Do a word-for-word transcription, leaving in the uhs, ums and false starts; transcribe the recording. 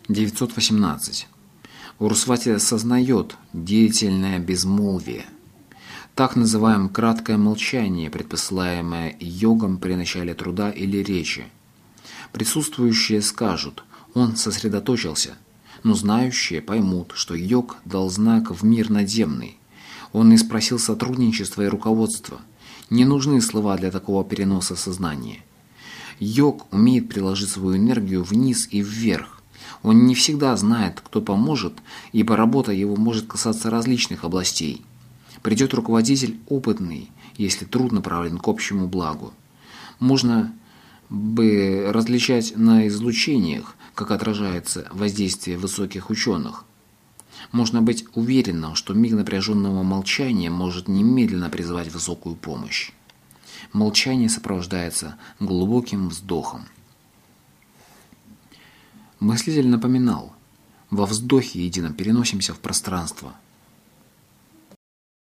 девятьсот восемнадцать. Урусвати осознает деятельное безмолвие. Так называем краткое молчание, предпосылаемое йогом при начале труда или речи. Присутствующие скажут: он сосредоточился, но знающие поймут, что йог дал знак в мир надземный. Он не спросил сотрудничества и руководства. Не нужны слова для такого переноса сознания. Йог умеет приложить свою энергию вниз и вверх. Он не всегда знает, кто поможет, ибо работа его может касаться различных областей. Придет руководитель опытный, если труд направлен к общему благу. Можно бы различать на излучениях, как отражается воздействие высоких ученых. Можно быть уверенным, что миг напряженного молчания может немедленно призвать высокую помощь. Молчание сопровождается глубоким вздохом. Мыслитель напоминал: во вздохе едином переносимся в пространство.